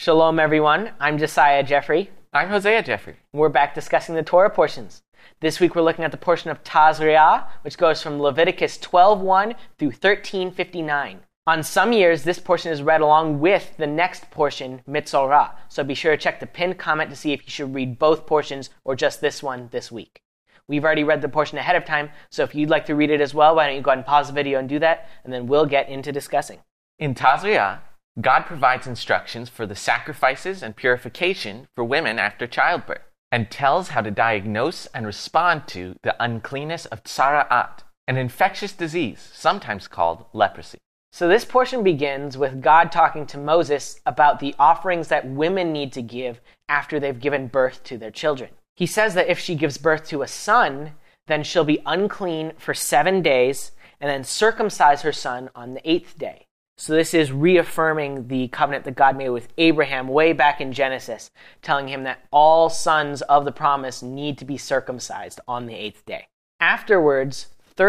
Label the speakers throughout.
Speaker 1: Shalom, everyone. I'm Josiah Jeffrey.
Speaker 2: I'm Hosea Jeffrey.
Speaker 1: We're back discussing the Torah portions. This week we're looking at the portion of Tazria, which goes from Leviticus 12:1 through 13:59. On some years, this portion is read along with the next portion, Mitzorah, so be sure to check the pinned comment to see if you should read both portions or just this one this week. We've already read the portion ahead of time, so if you'd like to read it as well, why don't you go ahead and pause the video and do that, and then we'll get into discussing.
Speaker 2: In Tazria, God provides instructions for the sacrifices and purification for women after childbirth, and tells how to diagnose and respond to the uncleanness of tzara'at, an infectious disease, sometimes called leprosy.
Speaker 1: So this portion begins with God talking to Moses about the offerings that women need to give after they've given birth to their children. He says that if she gives birth to a son, then she'll be unclean for 7 days and then circumcise her son on the 8th day. So this is reaffirming the covenant that God made with Abraham way back in Genesis, telling him that all sons of the promise need to be circumcised on the 8th day. Afterwards,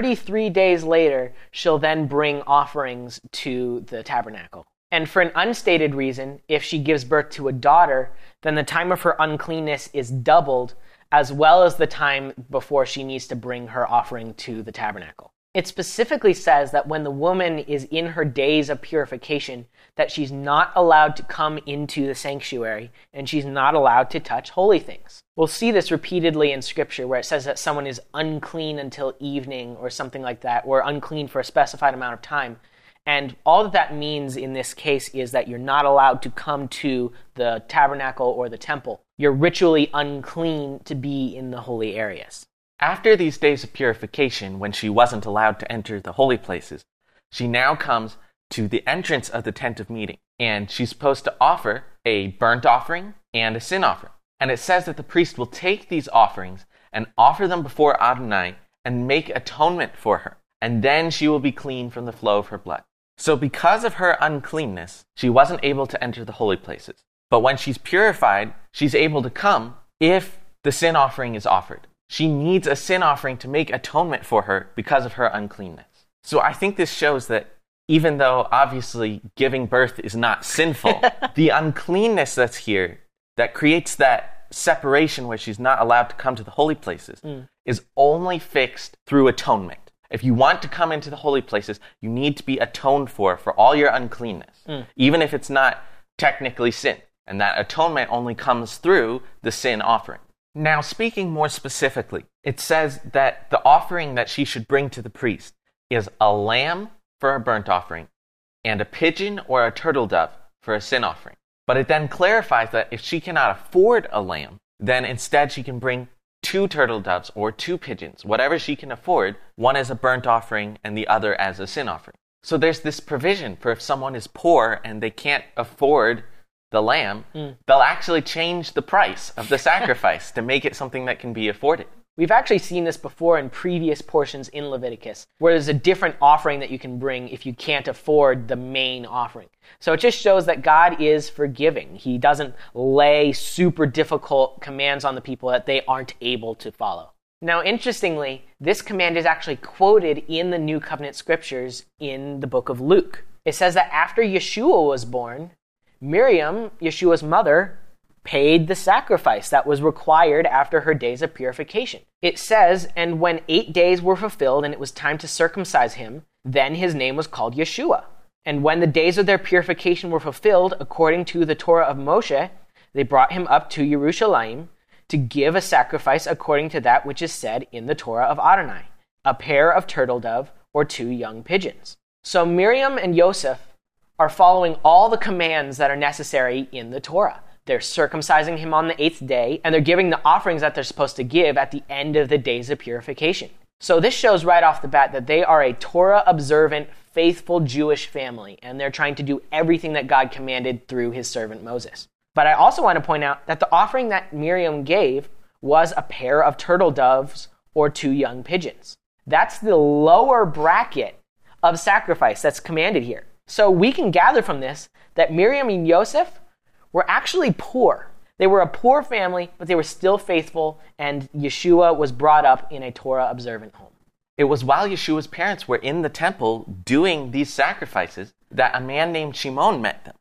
Speaker 1: 33 days later, she'll then bring offerings to the tabernacle. And for an unstated reason, if she gives birth to a daughter, then the time of her uncleanness is doubled, as well as the time before she needs to bring her offering to the tabernacle. It specifically says that when the woman is in her days of purification, that she's not allowed to come into the sanctuary and she's not allowed to touch holy things. We'll see this repeatedly in Scripture where it says that someone is unclean until evening or something like that, or unclean for a specified amount of time. And all that means in this case is that you're not allowed to come to the tabernacle or the temple. You're ritually unclean to be in the holy areas.
Speaker 2: After these days of purification, when she wasn't allowed to enter the holy places, she now comes to the entrance of the tent of meeting, and she's supposed to offer a burnt offering and a sin offering. And it says that the priest will take these offerings and offer them before Adonai and make atonement for her, and then she will be clean from the flow of her blood. So because of her uncleanness, she wasn't able to enter the holy places. But when she's purified, she's able to come if the sin offering is offered. She needs a sin offering to make atonement for her because of her uncleanness. So I think this shows that even though obviously giving birth is not sinful, the uncleanness that's here that creates that separation where she's not allowed to come to the holy places is only fixed through atonement. If you want to come into the holy places, you need to be atoned for all your uncleanness, even if it's not technically sin. And that atonement only comes through the sin offering. Now, speaking more specifically, it says that the offering that she should bring to the priest is a lamb for a burnt offering and a pigeon or a turtle dove for a sin offering. But it then clarifies that if she cannot afford a lamb, then instead she can bring 2 turtle doves or 2 pigeons, whatever she can afford, one as a burnt offering and the other as a sin offering. So there's this provision for if someone is poor and they can't afford the lamb, they'll actually change the price of the sacrifice to make it something that can be afforded.
Speaker 1: We've actually seen this before in previous portions in Leviticus, where there's a different offering that you can bring if you can't afford the main offering. So it just shows that God is forgiving. He doesn't lay super difficult commands on the people that they aren't able to follow. Now, interestingly, this command is actually quoted in the New Covenant Scriptures in the book of Luke. It says that after Yeshua was born, Miriam, Yeshua's mother, paid the sacrifice that was required after her days of purification. It says, and when 8 days were fulfilled and it was time to circumcise him, then his name was called Yeshua. And when the days of their purification were fulfilled, according to the Torah of Moshe, they brought him up to Yerushalayim to give a sacrifice according to that which is said in the Torah of Adonai, a pair of turtle dove or 2 young pigeons. So Miriam and Yosef are following all the commands that are necessary in the Torah. They're circumcising him on the 8th day, and they're giving the offerings that they're supposed to give at the end of the days of purification. So this shows right off the bat that they are a Torah-observant, faithful Jewish family, and they're trying to do everything that God commanded through his servant Moses. But I also want to point out that the offering that Miriam gave was a pair of turtle doves or 2 young pigeons. That's the lower bracket of sacrifice that's commanded here. So we can gather from this that Miriam and Yosef were actually poor. They were a poor family, but they were still faithful, and Yeshua was brought up in a Torah-observant home.
Speaker 2: It was while Yeshua's parents were in the temple doing these sacrifices that a man named Shimon met them.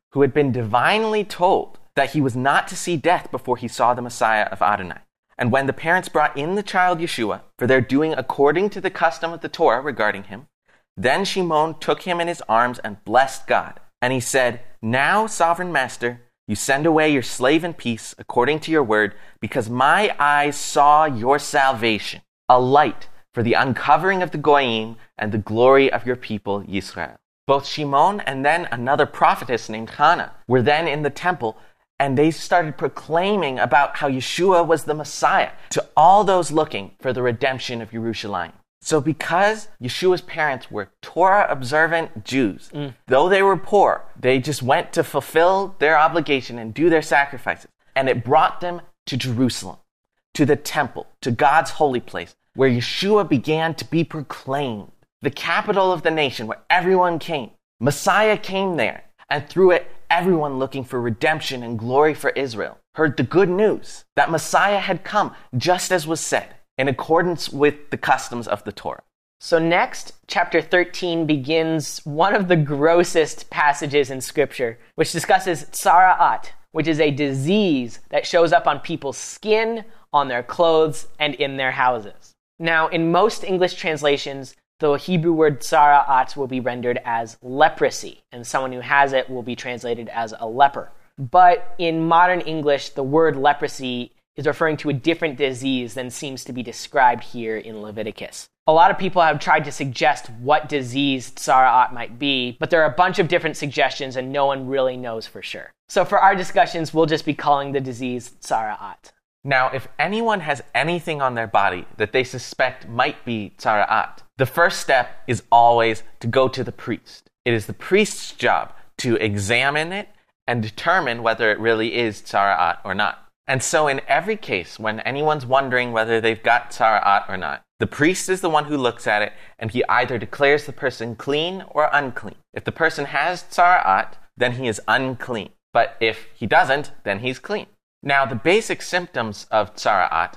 Speaker 2: who had been divinely told that he was not to see death before he saw the Messiah of Adonai. And when the parents brought in the child Yeshua, for their doing according to the custom of the Torah regarding him, then Shimon took him in his arms and blessed God. And he said, "Now, sovereign master, you send away your slave in peace according to your word, because my eyes saw your salvation, a light for the uncovering of the Goyim and the glory of your people, Yisrael." Both Shimon and then another prophetess named Hannah were then in the temple, and they started proclaiming about how Yeshua was the Messiah to all those looking for the redemption of Jerusalem. So because Yeshua's parents were Torah-observant Jews, though they were poor, they just went to fulfill their obligation and do their sacrifices. And it brought them to Jerusalem, to the temple, to God's holy place, where Yeshua began to be proclaimed, the capital of the nation where everyone came. Messiah came there, and through it, everyone looking for redemption and glory for Israel heard the good news that Messiah had come just as was said, in accordance with the customs of the Torah.
Speaker 1: So next, chapter 13 begins one of the grossest passages in Scripture, which discusses tzara'at, which is a disease that shows up on people's skin, on their clothes, and in their houses. Now, in most English translations, the Hebrew word tzara'at will be rendered as leprosy, and someone who has it will be translated as a leper. But in modern English, the word leprosy is referring to a different disease than seems to be described here in Leviticus. A lot of people have tried to suggest what disease tzara'at might be, but there are a bunch of different suggestions and no one really knows for sure. So for our discussions, we'll just be calling the disease tzara'at.
Speaker 2: Now, if anyone has anything on their body that they suspect might be tzara'at, the first step is always to go to the priest. It is the priest's job to examine it and determine whether it really is tzara'at or not. And so in every case, when anyone's wondering whether they've got tzara'at or not, the priest is the one who looks at it, and he either declares the person clean or unclean. If the person has tzara'at, then he is unclean. But if he doesn't, then he's clean. Now, the basic symptoms of tzara'at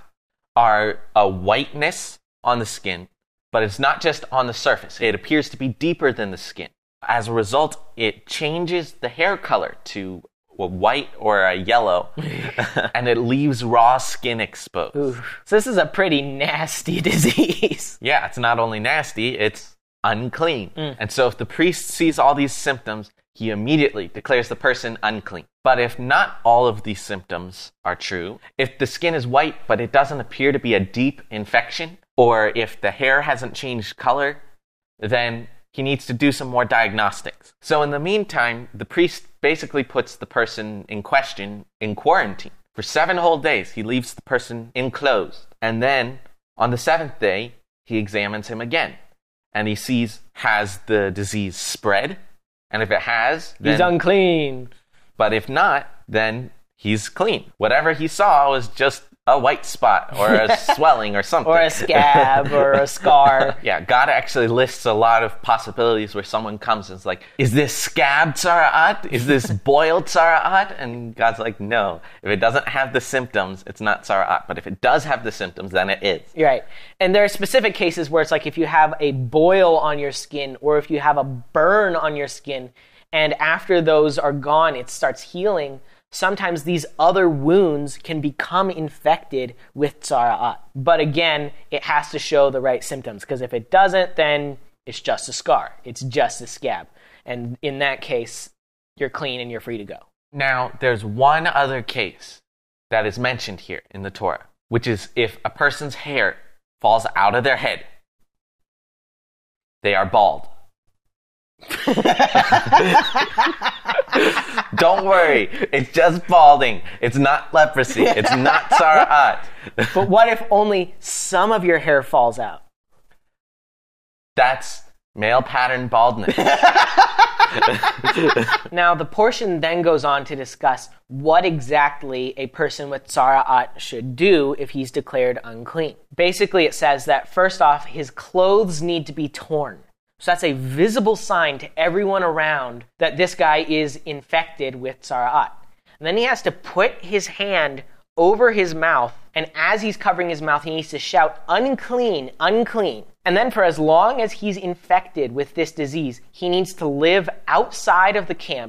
Speaker 2: are a whiteness on the skin, but it's not just on the surface. It appears to be deeper than the skin. As a result, it changes the hair color to a white or a yellow, and it leaves raw skin exposed.
Speaker 1: Ooh. So this is a pretty nasty disease.
Speaker 2: Yeah, it's not only nasty, it's unclean. And so if the priest sees all these symptoms, he immediately declares the person unclean. But if not all of these symptoms are true, if the skin is white but it doesn't appear to be a deep infection, or if the hair hasn't changed color, then he needs to do some more diagnostics. So in the meantime, the priest basically puts the person in question in quarantine. For 7 whole days, he leaves the person enclosed. And then on the 7th day, he examines him again. And he sees, has the disease spread? And if it has, then
Speaker 1: he's unclean.
Speaker 2: But if not, then he's clean. Whatever he saw was just a white spot or a swelling or something.
Speaker 1: Or a scab or a scar.
Speaker 2: Yeah, God actually lists a lot of possibilities where someone comes and is like, is this scab tzara'at? Is this boiled tzara'at? And God's like, no. If it doesn't have the symptoms, it's not tzara'at. But if it does have the symptoms, then it is.
Speaker 1: Right. And there are specific cases where it's like if you have a boil on your skin or if you have a burn on your skin, and after those are gone, it starts healing. Sometimes these other wounds can become infected with tzara'at. But again, it has to show the right symptoms, because if it doesn't, then it's just a scar. It's just a scab. And in that case, you're clean and you're free to go.
Speaker 2: Now, there's one other case that is mentioned here in the Torah, which is if a person's hair falls out of their head, they are bald. Don't worry, it's just balding. It's not leprosy. It's not tzara'at.
Speaker 1: But what if only some of your hair falls out?
Speaker 2: That's male pattern baldness.
Speaker 1: Now, the portion then goes on to discuss what exactly a person with tzara'at should do if he's declared unclean. Basically, it says that first off, his clothes need to be torn. So that's a visible sign to everyone around that this guy is infected with tzara'at. And then he has to put his hand over his mouth, and as he's covering his mouth, he needs to shout, unclean, unclean. And then for as long as he's infected with this disease, he needs to live outside of the camp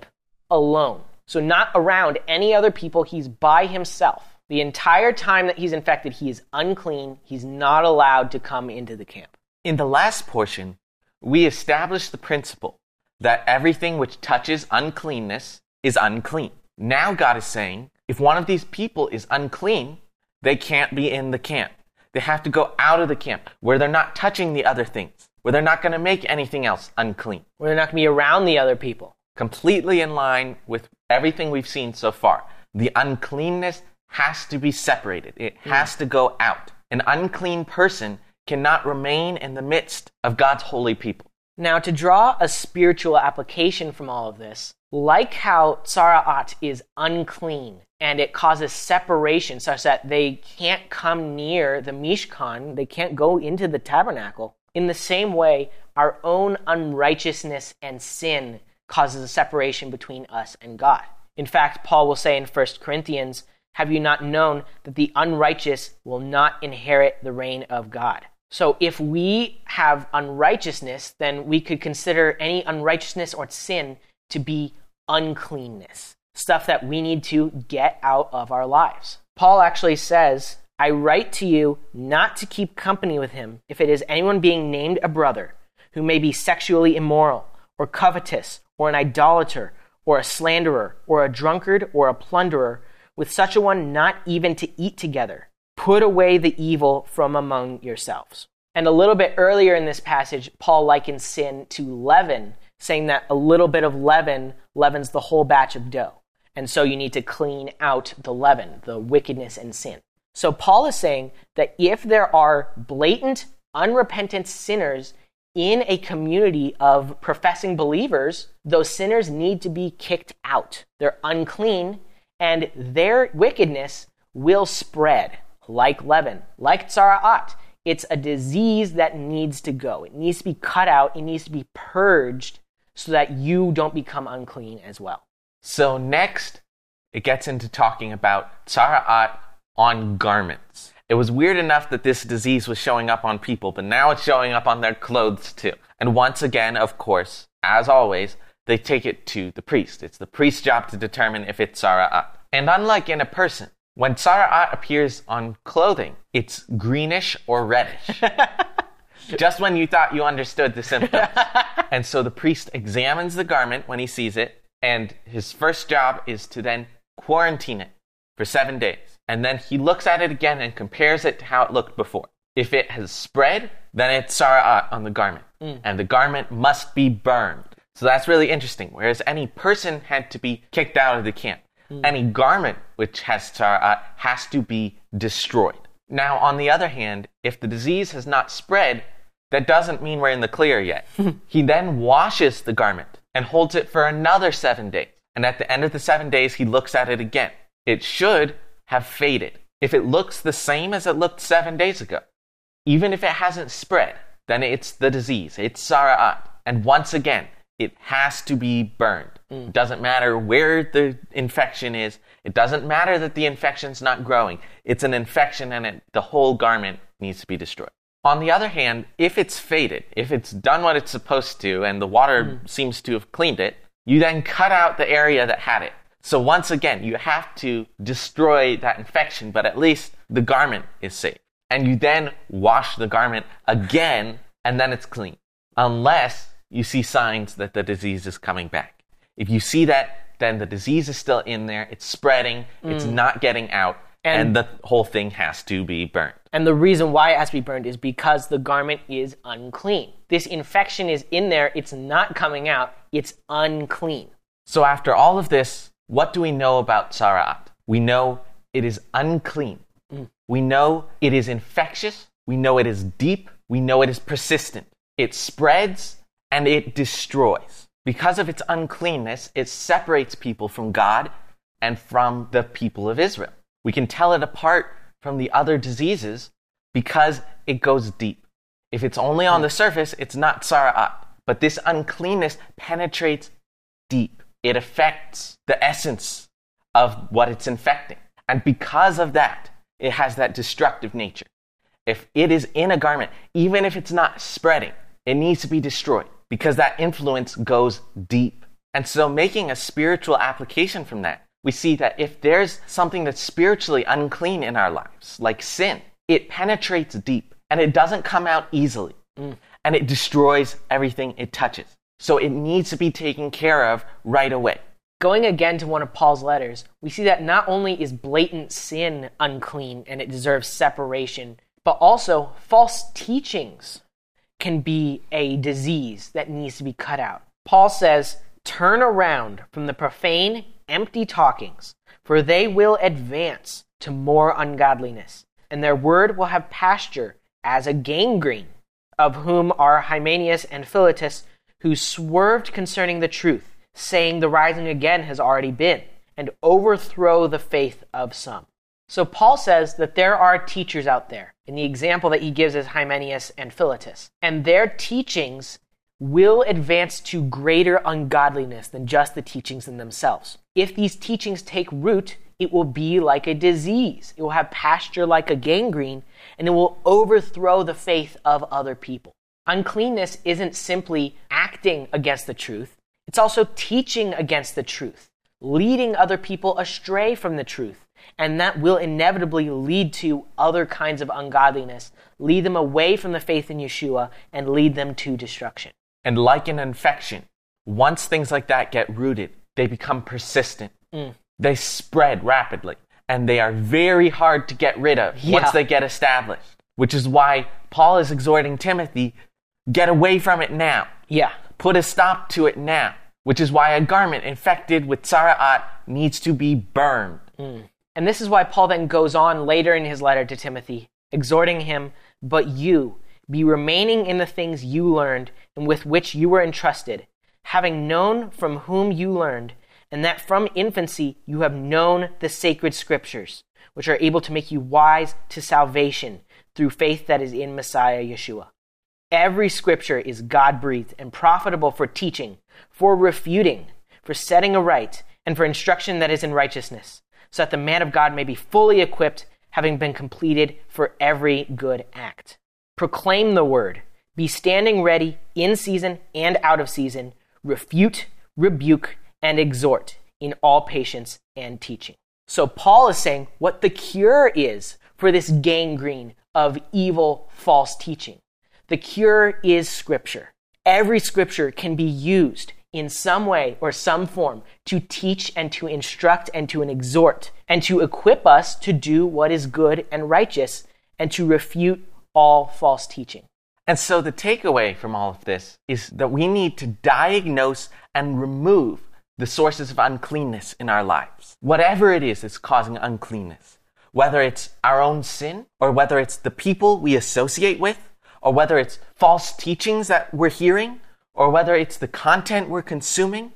Speaker 1: alone. So not around any other people. He's by himself. The entire time that he's infected, he is unclean. He's not allowed to come into the camp.
Speaker 2: In the last portion, we established the principle that everything which touches uncleanness is unclean. Now God is saying, if one of these people is unclean, they can't be in the camp. They have to go out of the camp where they're not touching the other things, where they're not going to make anything else unclean.
Speaker 1: Where they're not going to be around the other people.
Speaker 2: Completely in line with everything we've seen so far. The uncleanness has to be separated. It has to go out. An unclean person cannot remain in the midst of God's holy people.
Speaker 1: Now, to draw a spiritual application from all of this, like how Tzara'at is unclean and it causes separation such that they can't come near the Mishkan, they can't go into the tabernacle, in the same way, our own unrighteousness and sin causes a separation between us and God. In fact, Paul will say in 1 Corinthians, "Have you not known that the unrighteous will not inherit the reign of God?" So if we have unrighteousness, then we could consider any unrighteousness or sin to be uncleanness, stuff that we need to get out of our lives. Paul actually says, "I write to you not to keep company with him if it is anyone being named a brother, who may be sexually immoral, or covetous, or an idolater, or a slanderer, or a drunkard, or a plunderer, with such a one not even to eat together. Put away the evil from among yourselves." And a little bit earlier in this passage, Paul likens sin to leaven, saying that a little bit of leaven leavens the whole batch of dough. And so you need to clean out the leaven, the wickedness and sin. So Paul is saying that if there are blatant, unrepentant sinners in a community of professing believers, those sinners need to be kicked out. They're unclean, and their wickedness will spread like leaven, like Tzara'at. It's a disease that needs to go. It needs to be cut out. It needs to be purged so that you don't become unclean as well.
Speaker 2: So next, it gets into talking about Tzara'at on garments. It was weird enough that this disease was showing up on people, but now it's showing up on their clothes too. And once again, of course, as always, they take it to the priest. It's the priest's job to determine if it's Tzara'at. And unlike in a person, when Tzara'at appears on clothing, it's greenish or reddish. Just when you thought you understood the symptoms. And so the priest examines the garment when he sees it, and his first job is to then quarantine it for 7 days. And then he looks at it again and compares it to how it looked before. If it has spread, then it's Tzara'at on the garment. And the garment must be burned. So that's really interesting. Whereas any person had to be kicked out of the camp, any garment which has Tzara'at has to be destroyed. Now, on the other hand, if the disease has not spread, that doesn't mean we're in the clear yet. He then washes the garment and holds it for another 7 days. And at the end of the 7 days, he looks at it again. It should have faded. If it looks the same as it looked 7 days ago, even if it hasn't spread, then it's the disease. It's Tzara'at. And once again, it has to be burned. It doesn't matter where the infection is. It doesn't matter that the infection's not growing. It's an infection, and the whole garment needs to be destroyed. On the other hand, if it's faded, if it's done what it's supposed to, and the water seems to have cleaned it, you then cut out the area that had it. So once again, you have to destroy that infection, but at least the garment is safe. And you then wash the garment again, and then it's clean. Unless you see signs that the disease is coming back. If you see that, then the disease is still in there, it's spreading, it's not getting out, and the whole thing has to be burned.
Speaker 1: And the reason why it has to be burned is because the garment is unclean. This infection is in there, it's not coming out, it's unclean.
Speaker 2: So after all of this, what do we know about Tzara'at? We know it is unclean. We know it is infectious. We know it is deep. We know it is persistent. It spreads and it destroys. Because of its uncleanness, it separates people from God and from the people of Israel. We can tell it apart from the other diseases because it goes deep. If it's only on the surface, it's not Tzara'at. But this uncleanness penetrates deep. It affects the essence of what it's infecting. And because of that, it has that destructive nature. If it is in a garment, even if it's not spreading, it needs to be destroyed because that influence goes deep. And so making a spiritual application from that, we see that if there's something that's spiritually unclean in our lives, like sin, it penetrates deep and it doesn't come out easily. And it destroys everything it touches. So it needs to be taken care of right away.
Speaker 1: Going again to one of Paul's letters, we see that not only is blatant sin unclean and it deserves separation, but also false teachings can be a disease that needs to be cut out. Paul says, "Turn around from the profane, empty talkings, for they will advance to more ungodliness, and their word will have pasture as a gangrene, of whom are Hymenaeus and Philetus, who swerved concerning the truth, saying the rising again has already been, and overthrow the faith of some." So Paul says that there are teachers out there, and the example that he gives is Hymenaeus and Philetus, and their teachings will advance to greater ungodliness than just the teachings in themselves. If these teachings take root, it will be like a disease. It will have pasture like a gangrene, and it will overthrow the faith of other people. Uncleanness isn't simply acting against the truth. It's also teaching against the truth, leading other people astray from the truth. And that will inevitably lead to other kinds of ungodliness, lead them away from the faith in Yeshua, and lead them to destruction.
Speaker 2: And like an infection, once things like that get rooted, they become persistent. They spread rapidly, and they are very hard to get rid of once they get established, which is why Paul is exhorting Timothy, get away from it now. Put a stop to it now, which is why a garment infected with tzara'at needs to be burned.
Speaker 1: And this is why Paul then goes on later in his letter to Timothy, exhorting him, "But you, be remaining in the things you learned and with which you were entrusted, having known from whom you learned, and that from infancy you have known the sacred scriptures, which are able to make you wise to salvation through faith that is in Messiah Yeshua." Every scripture is God-breathed and profitable for teaching, for refuting, for setting aright, and for instruction that is in righteousness, so that the man of God may be fully equipped, having been completed for every good act. Proclaim the word. Be standing ready in season and out of season. Refute, rebuke, and exhort in all patience and teaching. So Paul is saying what the cure is for this gangrene of evil, false teaching. The cure is Scripture. Every Scripture can be used in some way or some form to teach and to instruct and to exhort and to equip us to do what is good and righteous and to refute all false teaching.
Speaker 2: And so the takeaway from all of this is that we need to diagnose and remove the sources of uncleanness in our lives. Whatever it is that's causing uncleanness, whether it's our own sin or whether it's the people we associate with, or whether it's false teachings that we're hearing, or whether it's the content we're consuming,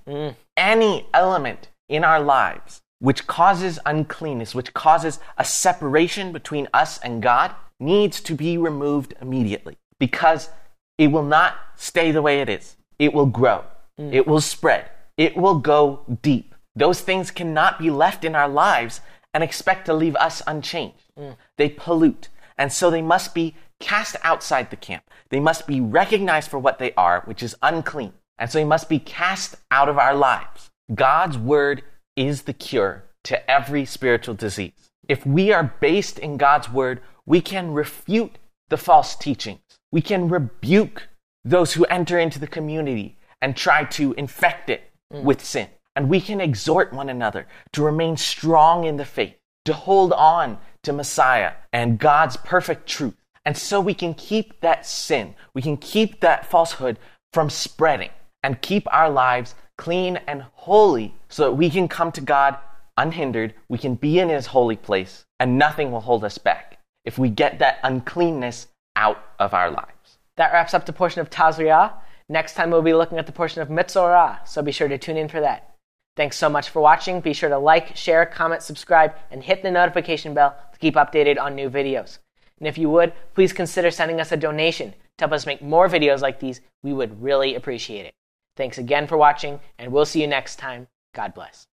Speaker 2: any element in our lives which causes uncleanness, which causes a separation between us and God, needs to be removed immediately, because it will not stay the way it is. It will grow. It will spread. It will go deep. Those things cannot be left in our lives and expect to leave us unchanged. They pollute. And so they must be cast outside the camp. They must be recognized for what they are, which is unclean. And so they must be cast out of our lives. God's word is the cure to every spiritual disease. If we are based in God's word, we can refute the false teachings. We can rebuke those who enter into the community and try to infect it with sin. And we can exhort one another to remain strong in the faith, to hold on to Messiah and God's perfect truth. And so we can keep that sin, we can keep that falsehood from spreading and keep our lives clean and holy so that we can come to God unhindered, we can be in his holy place, and nothing will hold us back if we get that uncleanness out of our lives.
Speaker 1: That wraps up the portion of Tazriah. Next time we'll be looking at the portion of Metzorah, so be sure to tune in for that. Thanks so much for watching. Be sure to like, share, comment, subscribe, and hit the notification bell to keep updated on new videos. And if you would, please consider sending us a donation to help us make more videos like these. We would really appreciate it. Thanks again for watching, and we'll see you next time. God bless.